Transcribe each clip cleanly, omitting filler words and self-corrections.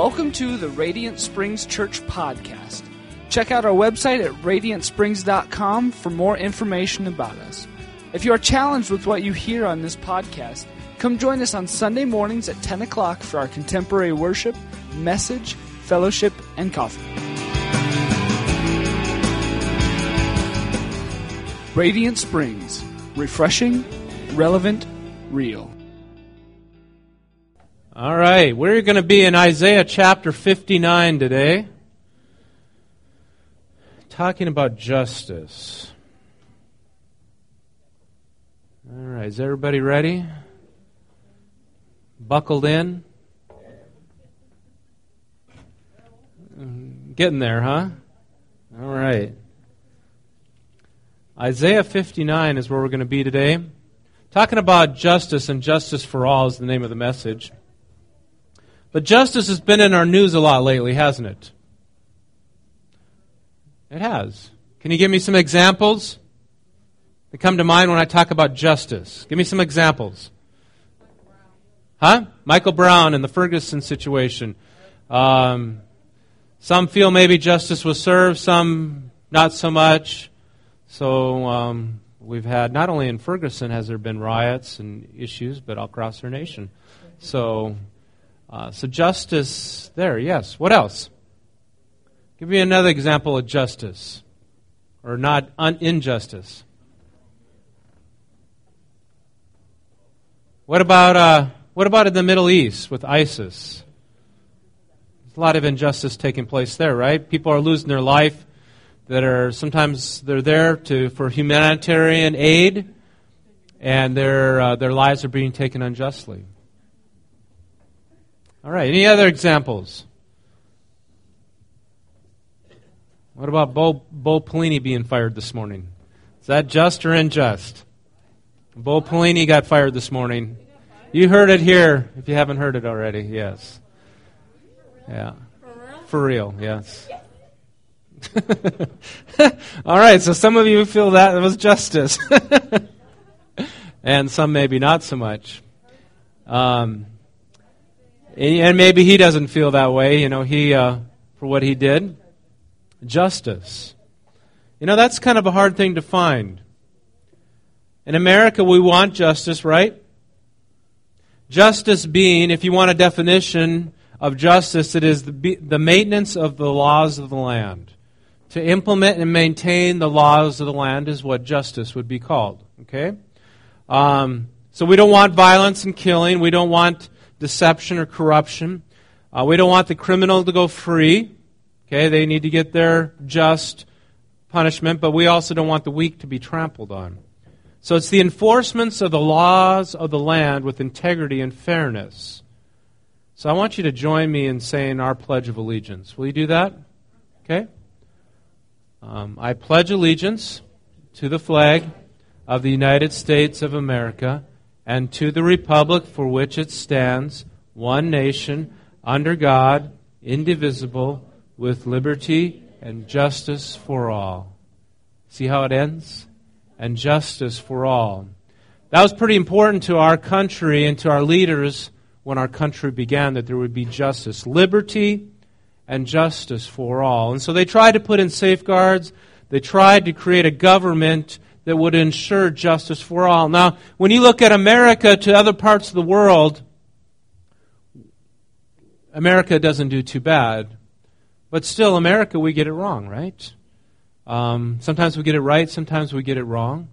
Welcome to the Radiant Springs Church podcast. Check out our website at radiantsprings.com for more information about us. If you are challenged with what you hear on this podcast, come join us on Sunday mornings at 10 o'clock for our contemporary worship, message, fellowship, and coffee. Radiant Springs. Refreshing, relevant, real. All right, we're going to be in Isaiah chapter 59 today, talking about justice. All right, is everybody ready? Buckled in? Getting there, huh? All right. Isaiah 59 is where we're going to be today. Talking about justice, and justice for all is the name of the message. But justice has been in our news a lot lately, hasn't it? It has. Can you give me some examples that come to mind when I talk about justice? Give me some examples. Huh? Michael Brown and the Ferguson situation. Some feel maybe justice was served, some not so much. So we've had, not only in Ferguson has there been riots and issues, but all across our nation. So justice there, yes. What else? Give me another example of justice, or not injustice. What about in the Middle East with ISIS? There's a lot of injustice taking place there, right? People are losing their life. Sometimes they're there for humanitarian aid, and their lives are being taken unjustly. All right, any other examples? What about Bo Pelini being fired this morning? Is that just or unjust? Bo Pelini got fired this morning. You heard it here, if you haven't heard it already, yes. Yeah. For real, yes. All right, so some of you feel that was justice. And some maybe not so much. And maybe he doesn't feel that way, for what he did. Justice. That's kind of a hard thing to find. In America, we want justice, right? Justice being, if you want a definition of justice, it is the maintenance of the laws of the land. To implement and maintain the laws of the land is what justice would be called. Okay? So we don't want violence and killing. We don't want deception or corruption. We don't want the criminal to go free. Okay, they need to get their just punishment, but we also don't want the weak to be trampled on. So it's the enforcements of the laws of the land with integrity and fairness. So I want you to join me in saying our Pledge of Allegiance. Will you do that? Okay. I pledge allegiance to the flag of the United States of America and to the republic for which it stands, one nation, under God, indivisible, with liberty and justice for all. See how it ends? And justice for all. That was pretty important to our country and to our leaders when our country began, that there would be justice, liberty, and justice for all. And so they tried to put in safeguards. They tried to create a government that would ensure justice for all. Now, when you look at America to other parts of the world, America doesn't do too bad. But still, America, we get it wrong, right? Sometimes we get it right, sometimes we get it wrong.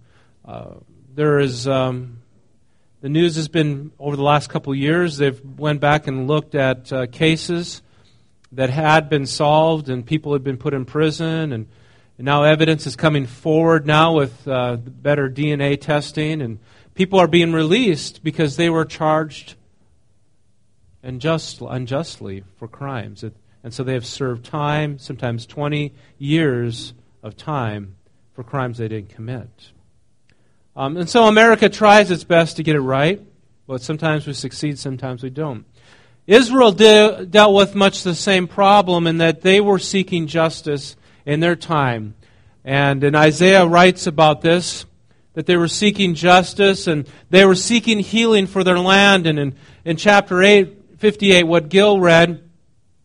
The news has been, over the last couple of years, they've went back and looked at cases that had been solved and people had been put in prison, and now evidence is coming forward now with better DNA testing, and people are being released because they were charged unjustly for crimes. And so they have served time, sometimes 20 years of time for crimes they didn't commit. And so America tries its best to get it right, but sometimes we succeed, sometimes we don't. Israel dealt with much the same problem in that they were seeking justice in their time. And Isaiah writes about this, that they were seeking justice and they were seeking healing for their land. And in chapter 58, what Gil read,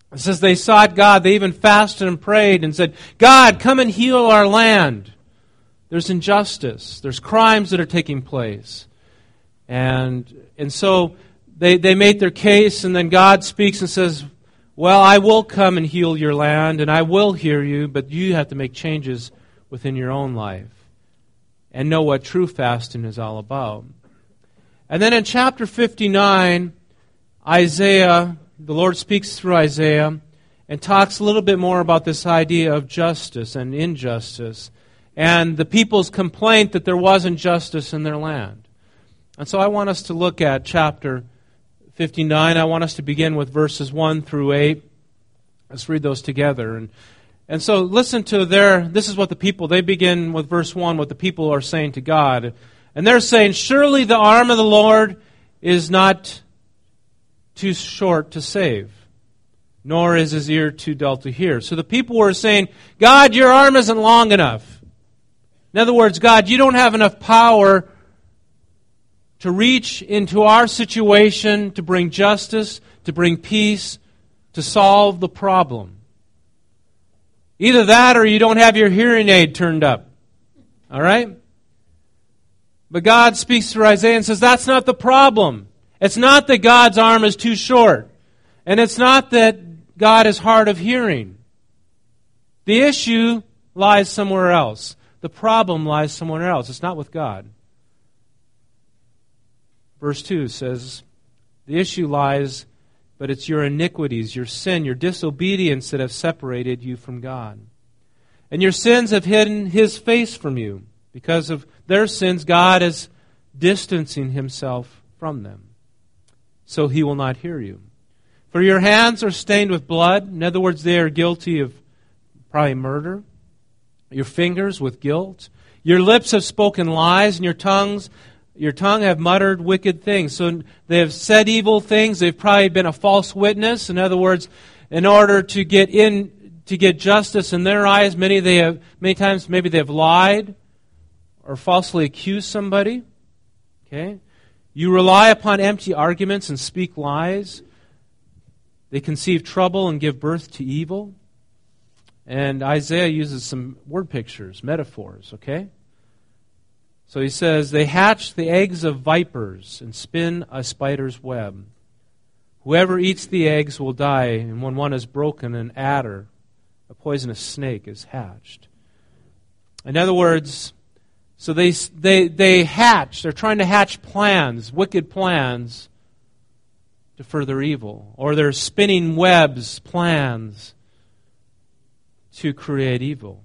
It says they sought God. They even fasted and prayed and said, God, come and heal our land. There's injustice. There's crimes that are taking place. And so they made their case, and then God speaks and says, well, I will come and heal your land, and I will hear you, but you have to make changes within your own life and know what true fasting is all about. And then in chapter 59, Isaiah, the Lord speaks through Isaiah and talks a little bit more about this idea of justice and injustice and the people's complaint that there wasn't justice in their land. And so I want us to look at chapter 59. I want us to begin with verses 1 through 8. Let's read those together. And so listen to this is what the people, they begin with verse 1, what the people are saying to God. And they're saying, surely the arm of the Lord is not too short to save, nor is his ear too dull to hear. So the people were saying, God, your arm isn't long enough. In other words, God, you don't have enough power to reach into our situation, to bring justice, to bring peace, to solve the problem. Either that or you don't have your hearing aid turned up. All right? But God speaks through Isaiah and says, that's not the problem. It's not that God's arm is too short. And it's not that God is hard of hearing. The issue lies somewhere else. The problem lies somewhere else. It's not with God. Verse 2 says, the issue lies, but it's your iniquities, your sin, your disobedience that have separated you from God. And your sins have hidden His face from you. Because of their sins, God is distancing Himself from them. So He will not hear you. For your hands are stained with blood. In other words, they are guilty of probably murder. Your fingers with guilt. Your lips have spoken lies, and your tongue have muttered wicked things. So they have said evil things. They've probably been a false witness. In other words, in order to get justice in their eyes, many times maybe they have lied or falsely accused somebody. Okay? You rely upon empty arguments and speak lies. They conceive trouble and give birth to evil. And Isaiah uses some word pictures, metaphors, okay? So he says, they hatch the eggs of vipers and spin a spider's web. Whoever eats the eggs will die, and when one is broken, an adder, a poisonous snake, is hatched. In other words, so they hatch, they're trying to hatch plans, wicked plans, to further evil. Or they're spinning webs, plans, to create evil.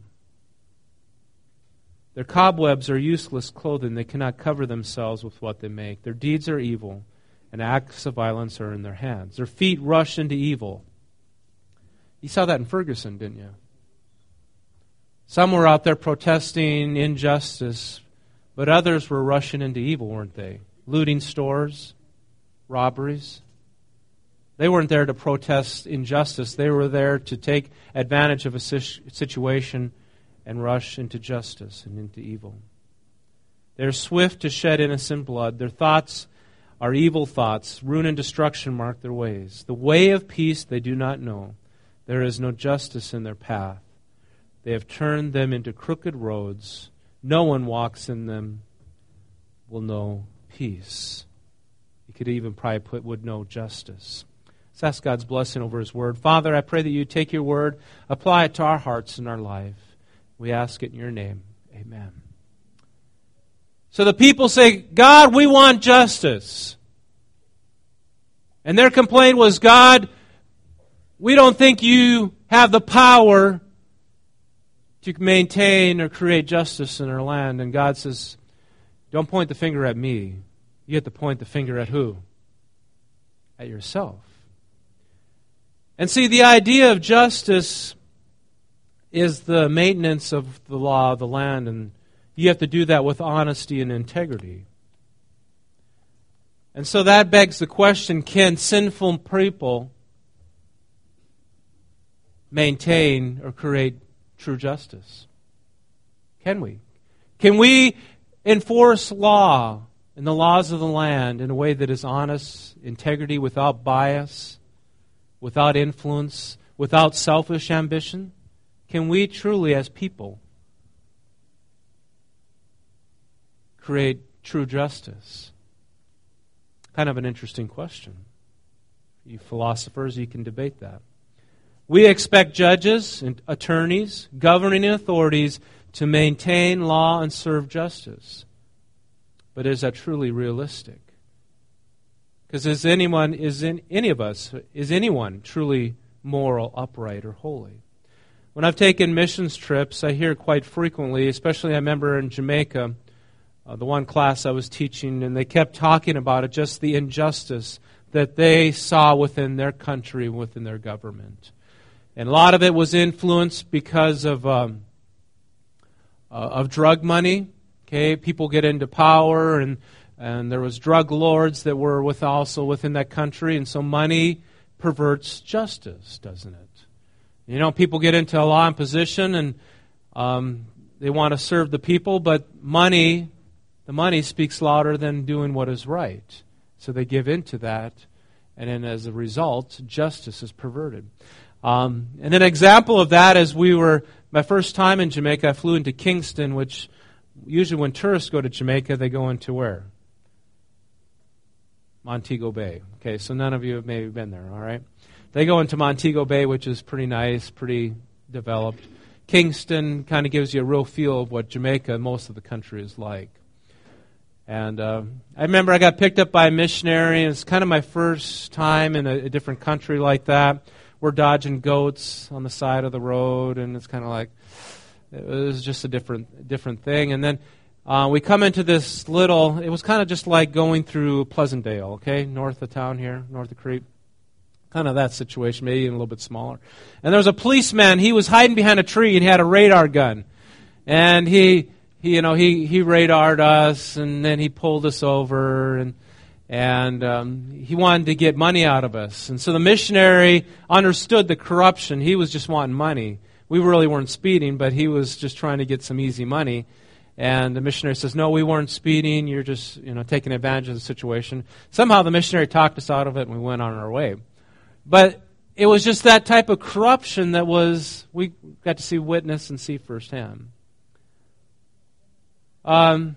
Their cobwebs are useless clothing. They cannot cover themselves with what they make. Their deeds are evil, and acts of violence are in their hands. Their feet rush into evil. You saw that in Ferguson, didn't you? Some were out there protesting injustice, but others were rushing into evil, weren't they? Looting stores, robberies. They weren't there to protest injustice. They were there to take advantage of a situation and rush into justice and into evil. They're swift to shed innocent blood. Their thoughts are evil thoughts. Ruin and destruction mark their ways. The way of peace they do not know. There is no justice in their path. They have turned them into crooked roads. No one walks in them will know peace. You could even probably put would know justice. Let's ask God's blessing over His Word. Father, I pray that you take your Word, apply it to our hearts and our life. We ask it in your name. Amen. So the people say, God, we want justice. And their complaint was, God, we don't think you have the power to maintain or create justice in our land. And God says, don't point the finger at me. You have to point the finger at who? At yourself. And see, the idea of justice is the maintenance of the law of the land, and you have to do that with honesty and integrity. And so that begs the question, can sinful people maintain or create true justice? Can we? Can we enforce law and the laws of the land in a way that is honest, integrity, without bias, without influence, without selfish ambition? Can we truly, as people, create true justice? Kind of an interesting question. You philosophers, you can debate that. We expect judges and attorneys, governing authorities to maintain law and serve justice. But is that truly realistic? Because is anyone truly moral, upright, or holy? When I've taken missions trips, I hear quite frequently, especially I remember in Jamaica, the one class I was teaching, and they kept talking about it, just the injustice that they saw within their country, within their government. And a lot of it was influenced because of drug money. Okay, people get into power, and there was drug lords that were also within that country, and so money perverts justice, doesn't it? You know, people get into a law and position, and they want to serve the people, but the money speaks louder than doing what is right. So they give in to that, and then as a result, justice is perverted. And an example of that is my first time in Jamaica, I flew into Kingston, which usually when tourists go to Jamaica, they go into where? Montego Bay. Okay, so none of you have maybe been there, all right? They go into Montego Bay, which is pretty nice, pretty developed. Kingston kind of gives you a real feel of what Jamaica, most of the country, is like. And I remember I got picked up by a missionary, and it's kind of my first time in a different country like that. We're dodging goats on the side of the road, and it's kind of like, it was just a different thing. And then we come into this it was kind of just like going through Pleasantdale, okay, north of town here, north of Crete. Kind of that situation, maybe even a little bit smaller. And there was a policeman, he was hiding behind a tree, and he had a radar gun. And he radared us, and then he pulled us over, and he wanted to get money out of us. And so the missionary understood the corruption. He was just wanting money. We really weren't speeding, but he was just trying to get some easy money. And the missionary says, no, we weren't speeding. You're just taking advantage of the situation. Somehow the missionary talked us out of it, and we went on our way. But it was just that type of corruption that we got to witness and see firsthand. The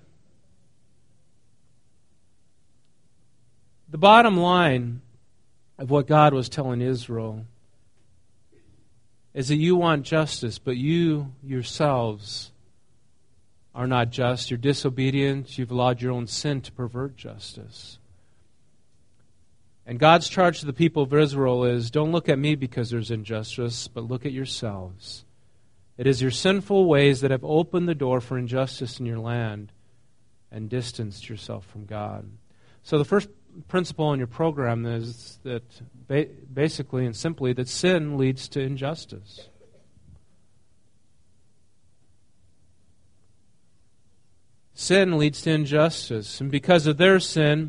bottom line of what God was telling Israel is that you want justice, but you yourselves are not just. You're disobedient. You've allowed your own sin to pervert justice. And God's charge to the people of Israel is, don't look at me because there's injustice, but look at yourselves. It is your sinful ways that have opened the door for injustice in your land and distanced yourself from God. So the first principle in your program is that basically and simply that sin leads to injustice. Sin leads to injustice. And because of their sin,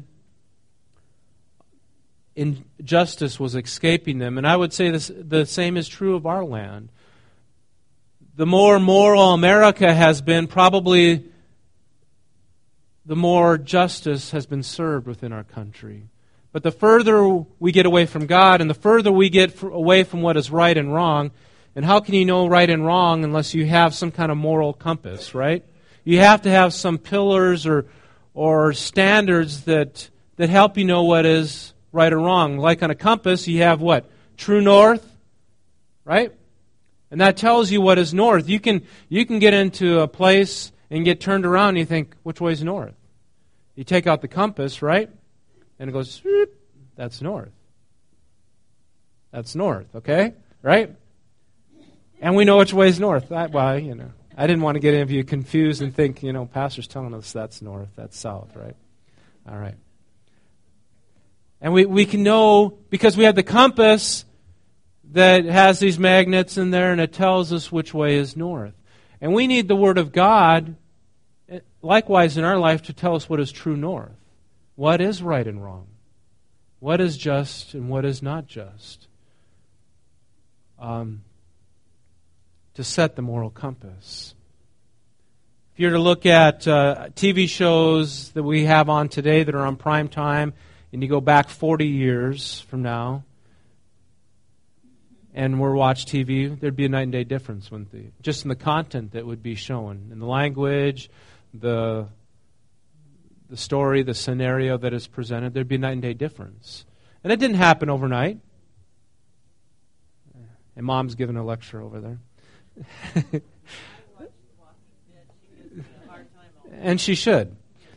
injustice was escaping them. And I would say the same is true of our land. The more moral America has been, probably the more justice has been served within our country. But the further we get away from God and the further we get away from what is right and wrong, and how can you know right and wrong unless you have some kind of moral compass, right? You have to have some pillars or standards that help you know what is right or wrong. Like on a compass, you have what? True north, right? And that tells you what is north. You can get into a place and get turned around and you think, which way is north? You take out the compass, right? And it goes, that's north. That's north, okay? Right? And we know which way is north. I didn't want to get any of you confused and think, pastor's telling us that's north, that's south, right? All right. And we can know, because we have the compass that has these magnets in there, and it tells us which way is north. And we need the Word of God, likewise in our life, to tell us what is true north. What is right and wrong? What is just and what is not just? To set the moral compass. If you're to look at TV shows that we have on today that are on prime time, and you go back 40 years from now, and we're watch TV, there'd be a night and day difference, wouldn't there? Just in the content that would be shown, in the language, the story, the scenario that is presented, there'd be a night and day difference. And it didn't happen overnight. And Mom's giving a lecture over there. And she should.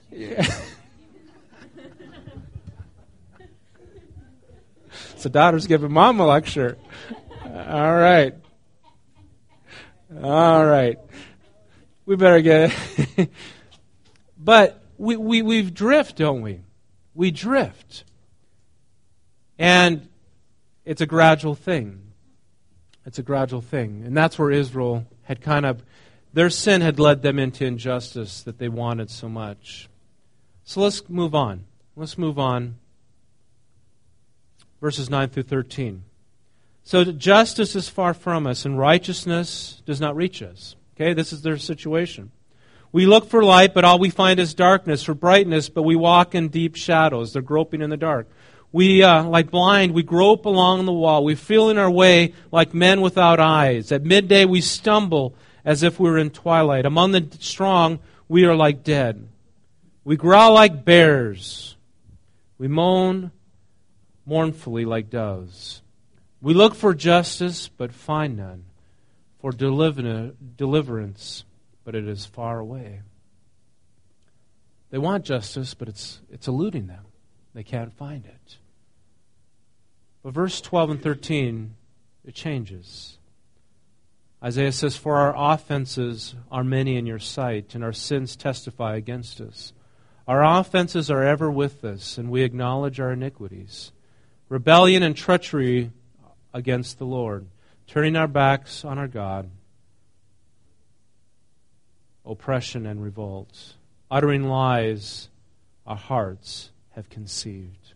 So daughter's giving Mom a lecture. All right. We better get it. But we drift, don't we? We drift. And it's a gradual thing. And that's where Israel had their sin had led them into injustice that they wanted so much. So let's move on. Verses 9 through 13. So justice is far from us, and righteousness does not reach us. Okay, this is their situation. We look for light, but all we find is darkness, for brightness, but we walk in deep shadows. They're groping in the dark. We, like blind, we grope along the wall. We feel in our way like men without eyes. At midday we stumble as if we were in twilight. Among the strong we are like dead. We growl like bears. We moan mournfully like doves. We look for justice, but find none. For deliverance, but it is far away. They want justice, but it's eluding them. They can't find it. But verse 12 and 13, it changes. Isaiah says, "For our offenses are many in your sight, and our sins testify against us. Our offenses are ever with us, and we acknowledge our iniquities. Rebellion and treachery against the Lord, turning our backs on our God, oppression and revolt, uttering lies our hearts have conceived."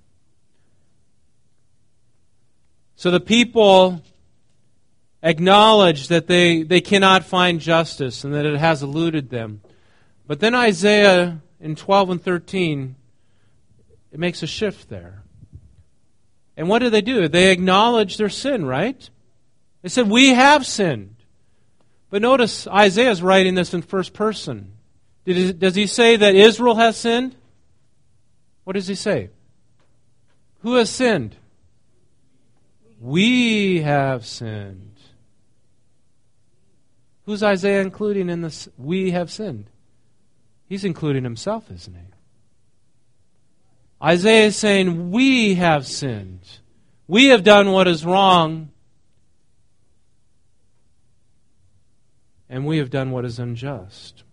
So the people acknowledge that they cannot find justice and that it has eluded them. But then Isaiah in 12 and 13, it makes a shift there. And what do? They acknowledge their sin, right? They said, "We have sinned." But notice Isaiah's writing this in first person. Does he say that Israel has sinned? What does he say? Who has sinned? We have sinned. Who's Isaiah including in this? We have sinned. He's including himself, isn't he? Isaiah is saying, we have sinned. We have done what is wrong. And we have done what is unjust.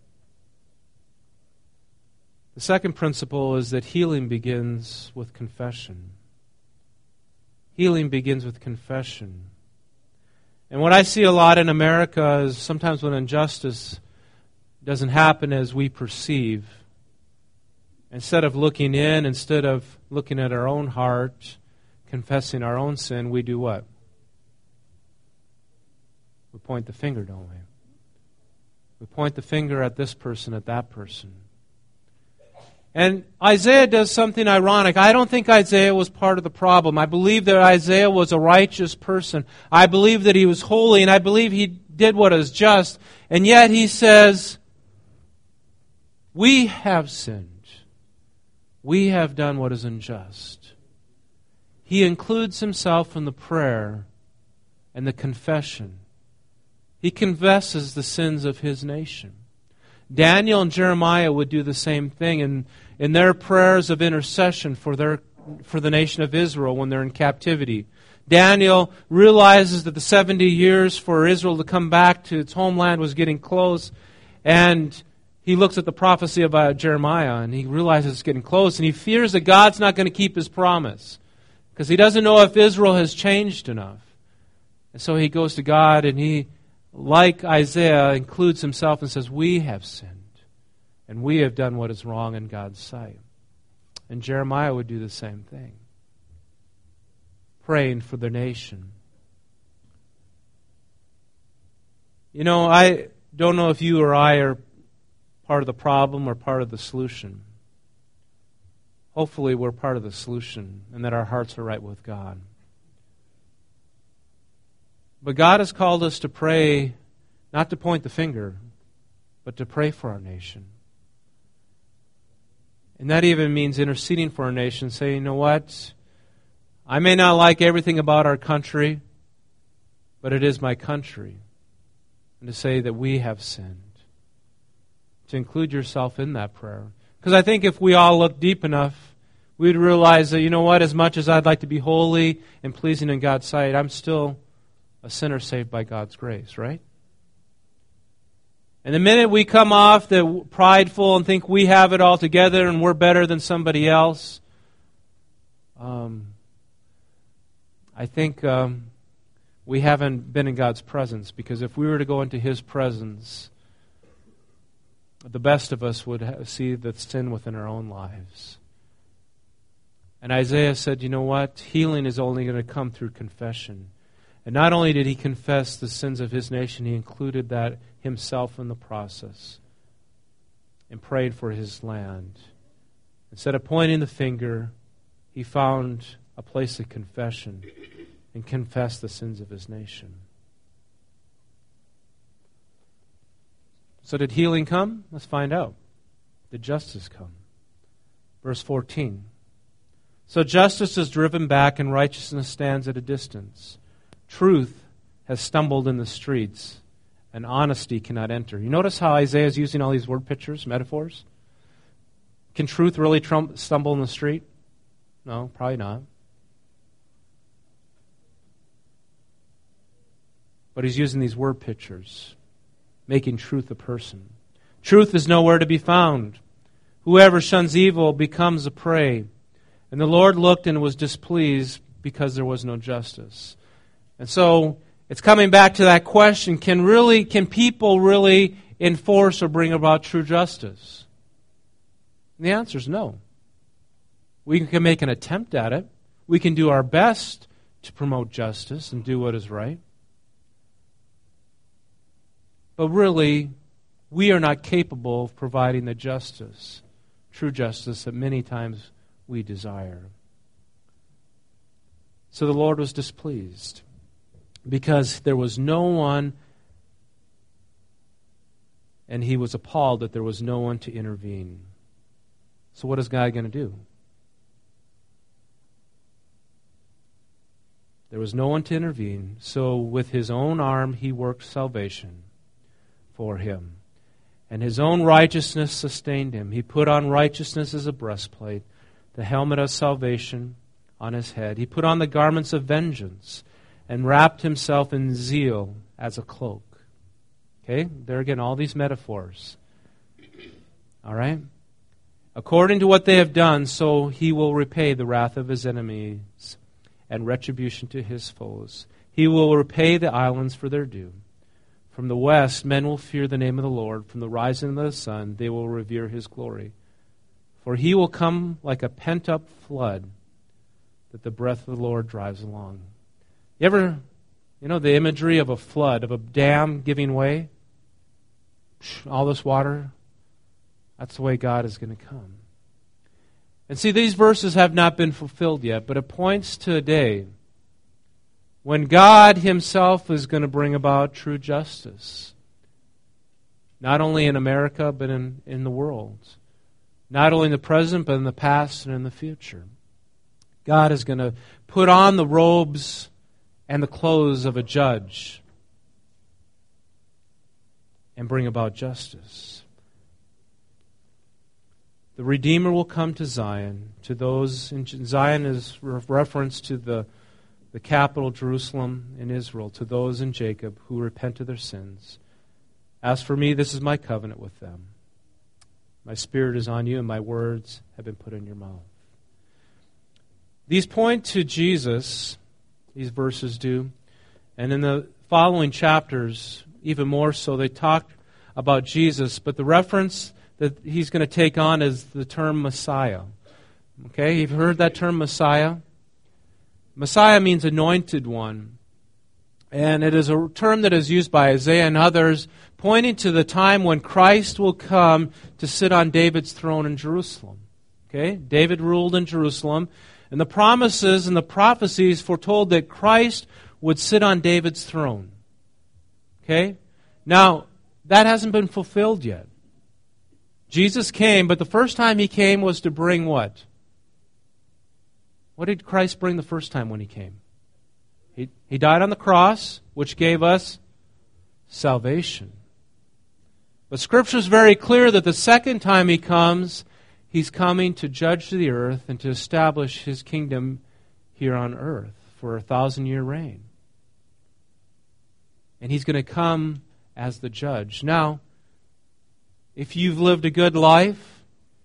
The second principle is that healing begins with confession. Healing begins with confession. And what I see a lot in America is sometimes when injustice doesn't happen as we perceive, instead of looking in, instead of looking at our own heart, confessing our own sin, we do what? We point the finger, don't we? We point the finger at this person, at that person. And Isaiah does something ironic. I don't think Isaiah was part of the problem. I believe that Isaiah was a righteous person. I believe that he was holy, and I believe he did what is just. And yet he says, we have sinned. We have done what is unjust. He includes himself in the prayer and the confession. He confesses the sins of his nation. Daniel and Jeremiah would do the same thing in their prayers of intercession for the nation of Israel when they're in captivity. Daniel realizes that the 70 years for Israel to come back to its homeland was getting close, and he looks at the prophecy of Jeremiah, and he realizes it's getting close, and he fears that God's not going to keep his promise because he doesn't know if Israel has changed enough. And so he goes to God, and he, like Isaiah, includes himself and says, we have sinned, and we have done what is wrong in God's sight. And Jeremiah would do the same thing, praying for the nation. You know, I don't know if you or I are part of the problem or part of the solution. Hopefully we're part of the solution and that our hearts are right with God. But God has called us to pray, not to point the finger, but to pray for our nation. And that even means interceding for our nation, saying, you know what? I may not like everything about our country, but it is my country. And to say that we have sinned. To include yourself in that prayer. Because I think if we all look deep enough, we'd realize that, you know what, as much as I'd like to be holy and pleasing in God's sight, I'm still a sinner saved by God's grace, right? And the minute we come off the prideful and think we have it all together and we're better than somebody else, I think we haven't been in God's presence. Because if we were to go into His presence, the best of us would see the sin within our own lives. And Isaiah said, you know what? Healing is only going to come through confession. And not only did he confess the sins of his nation, he included that himself in the process and prayed for his land. Instead of pointing the finger, he found a place of confession and confessed the sins of his nation. So did healing come? Let's find out. Did justice come? Verse 14. So justice is driven back and righteousness stands at a distance. Truth has stumbled in the streets, and honesty cannot enter. You notice how Isaiah is using all these word pictures, metaphors? Can truth really stumble in the street? No, probably not. But he's using these word pictures, making truth a person. Truth is nowhere to be found. Whoever shuns evil becomes a prey. And the Lord looked and was displeased because there was no justice. And so it's coming back to that question, can people really enforce or bring about true justice? And the answer is no. We can make an attempt at it. We can do our best to promote justice and do what is right. But really, we are not capable of providing the justice, true justice, that many times we desire. So the Lord was displeased because there was no one, and he was appalled that there was no one to intervene. So what is God going to do? There was no one to intervene, so with his own arm he worked salvation for him. And his own righteousness sustained him. He put on righteousness as a breastplate, the helmet of salvation on his head. He put on the garments of vengeance and wrapped himself in zeal as a cloak. Okay? There again, all these metaphors. All right? According to what they have done, so he will repay the wrath of his enemies and retribution to his foes. He will repay the islands for their due. From the west, men will fear the name of the Lord. From the rising of the sun, they will revere his glory. For he will come like a pent-up flood that the breath of the Lord drives along. You ever, the imagery of a flood, of a dam giving way? All this water? That's the way God is going to come. And see, these verses have not been fulfilled yet, but it points to a day when God himself is going to bring about true justice. Not only in America, but in the world. Not only in the present, but in the past and in the future. God is going to put on the robes and the clothes of a judge and bring about justice. The Redeemer will come to Zion. To those in Zion is reference to the capital, Jerusalem, in Israel. To those in Jacob who repent of their sins. As for me, this is my covenant with them. My spirit is on you, and my words have been put in your mouth. These point to Jesus, these verses do. And in the following chapters, even more so, they talk about Jesus. But the reference that he's going to take on is the term Messiah. Okay, you've heard that term Messiah? Messiah means anointed one. And it is a term that is used by Isaiah and others, pointing to the time when Christ will come to sit on David's throne in Jerusalem. Okay, David ruled in Jerusalem, and the promises and the prophecies foretold that Christ would sit on David's throne. Okay? Now, that hasn't been fulfilled yet. Jesus came, but the first time He came was to bring what? What did Christ bring the first time when He came? He died on the cross, which gave us salvation. But Scripture is very clear that the second time He comes, He's coming to judge the earth and to establish His kingdom here on earth for a 1,000-year reign. And He's going to come as the judge. Now, if you've lived a good life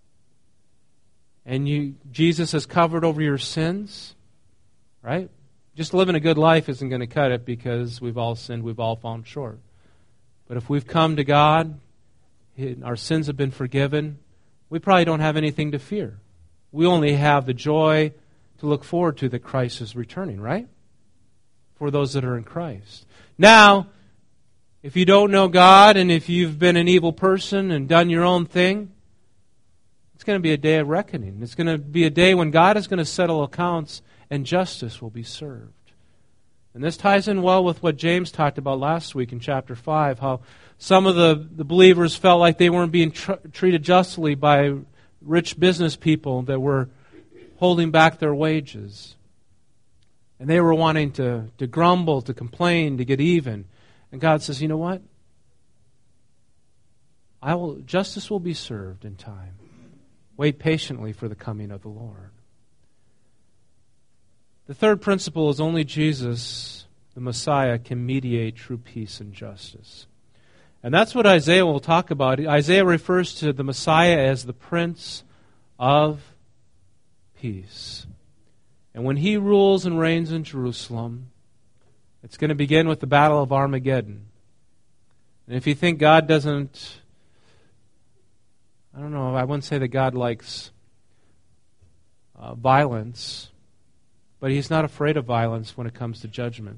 and Jesus has covered over your sins, right? Just living a good life isn't going to cut it because we've all sinned, we've all fallen short. But if we've come to God, our sins have been forgiven, we probably don't have anything to fear. We only have the joy to look forward to that Christ is returning, right? For those that are in Christ. Now, if you don't know God and if you've been an evil person and done your own thing, it's going to be a day of reckoning. It's going to be a day when God is going to settle accounts and justice will be served. And this ties in well with what James talked about last week in chapter 5, how some of the believers felt like they weren't being treated justly by rich business people that were holding back their wages. And they were wanting to grumble, to complain, to get even. And God says, you know what? Justice will be served in time. Wait patiently for the coming of the Lord. The third principle is only Jesus, the Messiah, can mediate true peace and justice. And that's what Isaiah will talk about. Isaiah refers to the Messiah as the Prince of Peace. And when He rules and reigns in Jerusalem, it's going to begin with the Battle of Armageddon. And if you think God doesn't, I don't know, I wouldn't say that God likes violence, but He's not afraid of violence when it comes to judgment.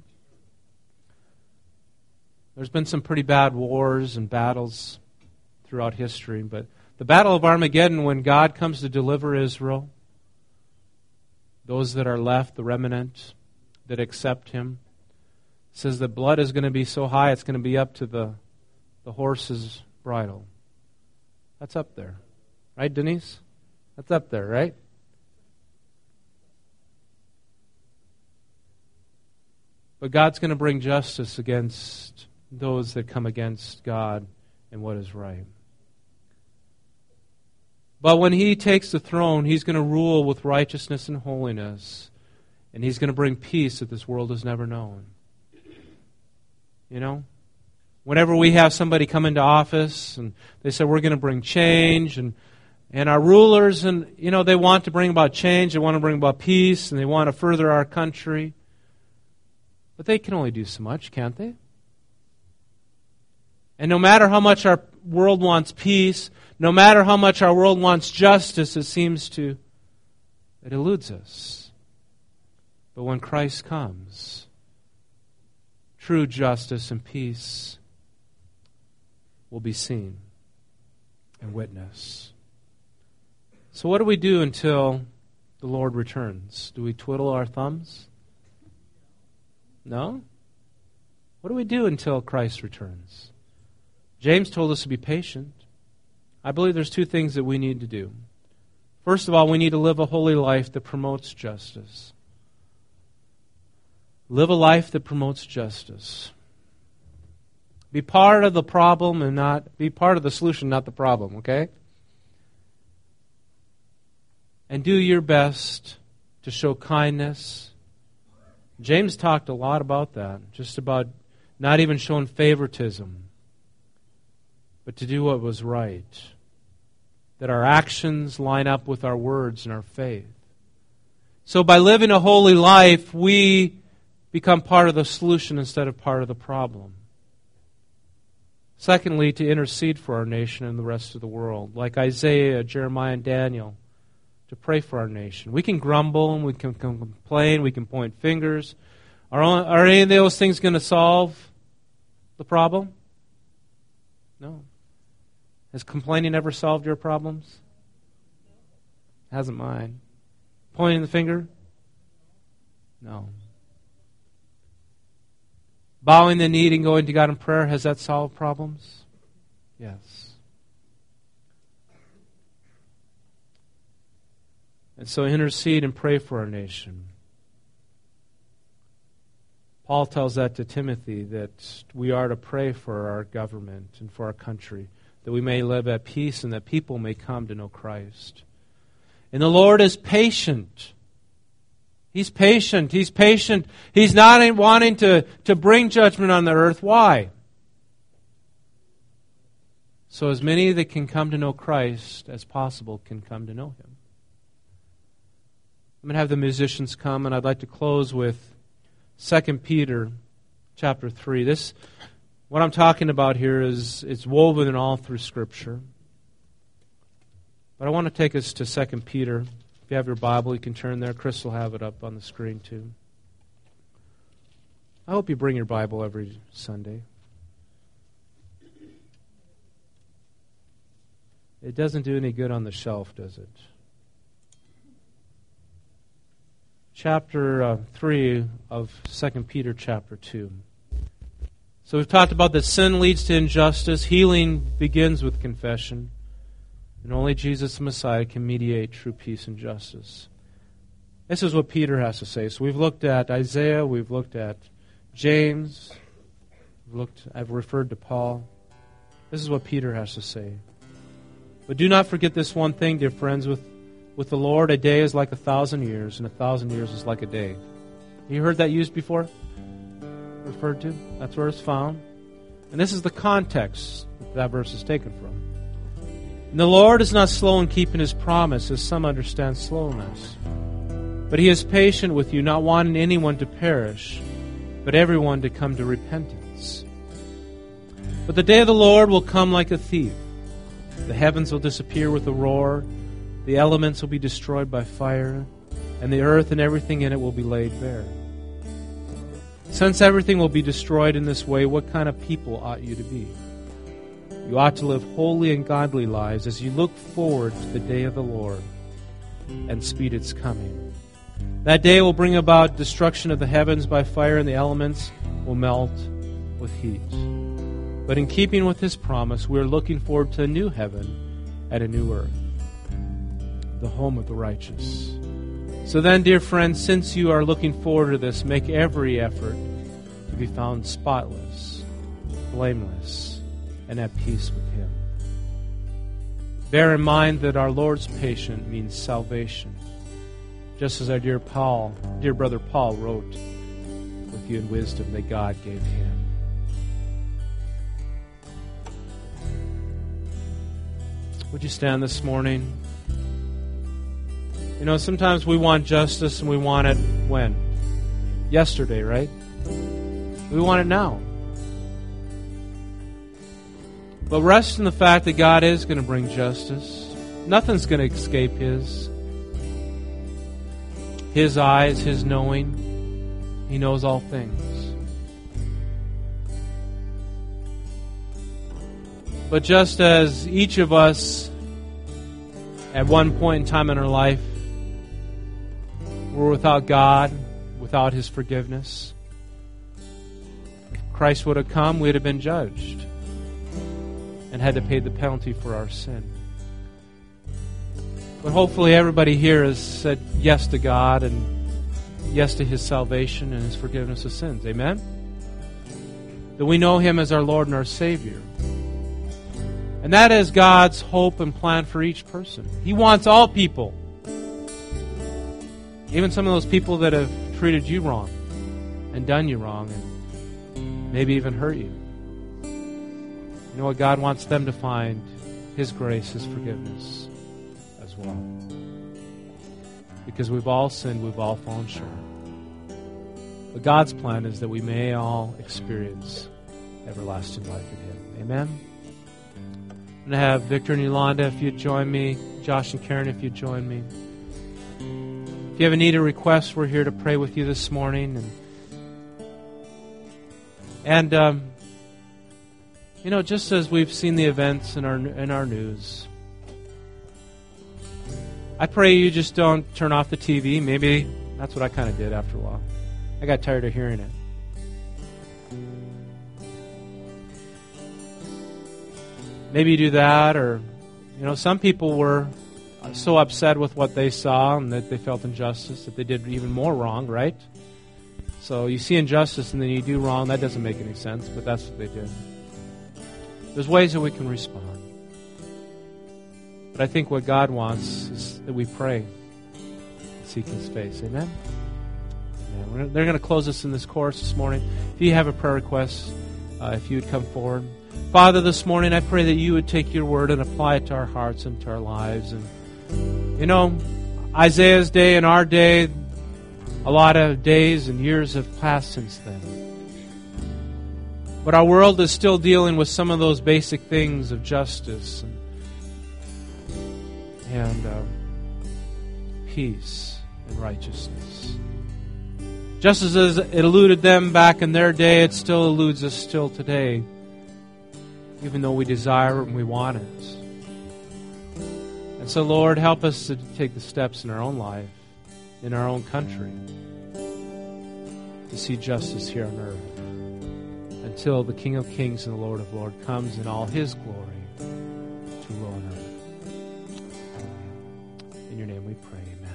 There's been some pretty bad wars and battles throughout history, but the Battle of Armageddon, when God comes to deliver Israel, those that are left, the remnant that accept Him, says that blood is going to be so high it's going to be up to the horse's bridle. That's up there. Right, Denise? That's up there, right? But God's going to bring justice against those that come against God and what is right. But when He takes the throne, He's going to rule with righteousness and holiness. And He's going to bring peace that this world has never known. You know? Whenever we have somebody come into office and they say we're going to bring change, and our rulers, and they want to bring about change, they want to bring about peace, and they want to further our country. But they can only do so much, can't they? And no matter how much our world wants peace, no matter how much our world wants justice, it seems it eludes us. But when Christ comes, true justice and peace will be seen and witnessed. So what do we do until the Lord returns? Do we twiddle our thumbs? No? What do we do until Christ returns? James told us to be patient. I believe there's two things that we need to do. First of all, we need to live a holy life that promotes justice. Live a life that promotes justice. Be part of the problem and not be part of the solution, not the problem, okay? And do your best to show kindness. James talked a lot about that, just about not even showing favoritism, but to do what was right. That our actions line up with our words and our faith. So by living a holy life, we become part of the solution instead of part of the problem. Secondly, to intercede for our nation and the rest of the world, like Isaiah, Jeremiah, and Daniel, to pray for our nation. We can grumble and we can complain, we can point fingers. Are any of those things going to solve the problem? No. Has complaining ever solved your problems? Hasn't mine. Pointing the finger? No. Bowing the knee and going to God in prayer, has that solved problems? Yes. And so intercede and pray for our nation. Paul tells that to Timothy, that we are to pray for our government and for our country, that we may live at peace and that people may come to know Christ. And the Lord is patient. He's patient. He's patient. He's not wanting to bring judgment on the earth. Why? So as many that can come to know Christ as possible can come to know Him. I'm going to have the musicians come, and I'd like to close with 2 Peter chapter 3. This, what I'm talking about here, is it's woven in all through Scripture. But I want to take us to 2 Peter. If you have your Bible, you can turn there. Chris will have it up on the screen too. I hope you bring your Bible every Sunday. It doesn't do any good on the shelf, does it? Chapter 3 of 2 Peter chapter 2. So we've talked about that sin leads to injustice. Healing begins with confession. And only Jesus the Messiah can mediate true peace and justice. This is what Peter has to say. So we've looked at Isaiah, we've looked at James, I've referred to Paul. This is what Peter has to say. But do not forget this one thing, dear friends, with the Lord, a day is like 1,000 years, and 1,000 years is like a day. You heard that used before? Referred to? That's where it's found. And this is the context that verse is taken from. And the Lord is not slow in keeping His promise, as some understand slowness. But He is patient with you, not wanting anyone to perish, but everyone to come to repentance. But the day of the Lord will come like a thief. The heavens will disappear with a roar. The elements will be destroyed by fire, and the earth and everything in it will be laid bare. Since everything will be destroyed in this way, what kind of people ought you to be? You ought to live holy and godly lives as you look forward to the day of the Lord and speed its coming. That day will bring about destruction of the heavens by fire, and the elements will melt with heat. But in keeping with His promise, we are looking forward to a new heaven and a new earth, the home of the righteous. So then, dear friends, since you are looking forward to this, make every effort to be found spotless, blameless, and at peace with Him. Bear in mind that our Lord's patient means salvation, just as our dear brother Paul wrote with you in wisdom that God gave him. Would you stand this morning? You know, sometimes we want justice and we want it when? Yesterday, right? We want it now. But rest in the fact that God is going to bring justice. Nothing's going to escape His eyes, His knowing. He knows all things. But just as each of us at one point in time in our life were without God, without His forgiveness, if Christ would have come, we'd have been judged and had to pay the penalty for our sin. But hopefully everybody here has said yes to God and yes to His salvation and His forgiveness of sins. Amen? That we know Him as our Lord and our Savior. And that is God's hope and plan for each person. He wants all people. Even some of those people that have treated you wrong and done you wrong and maybe even hurt you. You know what? God wants them to find His grace, His forgiveness as well. Because we've all sinned, we've all fallen short. But God's plan is that we may all experience everlasting life in Him. Amen? I'm going to have Victor and Yolanda, if you'd join me. Josh and Karen, if you'd join me. If you have a need or request, we're here to pray with you this morning. And you know, just as we've seen the events in our news, I pray you just don't turn off the TV. Maybe that's what I kind of did after a while. I got tired of hearing it. maybe you do that, or, some people were so upset with what they saw and that they felt injustice that they did even more wrong, right? So you see injustice and then you do wrong. That doesn't make any sense, but that's what they did. There's ways that we can respond. But I think what God wants is that we pray and seek His face. Amen? Amen. They're going to close us in this chorus this morning. If you have a prayer request, if you would come forward. Father, this morning I pray that you would take your word and apply it to our hearts and to our lives. And Isaiah's day and our day, a lot of days and years have passed since then. But our world is still dealing with some of those basic things of justice and peace and righteousness. Just as it eluded them back in their day, it still eludes us still today, even though we desire it and we want it. And so, Lord, help us to take the steps in our own life, in our own country, to see justice here on earth until the King of Kings and the Lord of Lords comes in all His glory to rule on earth. In your name we pray, amen.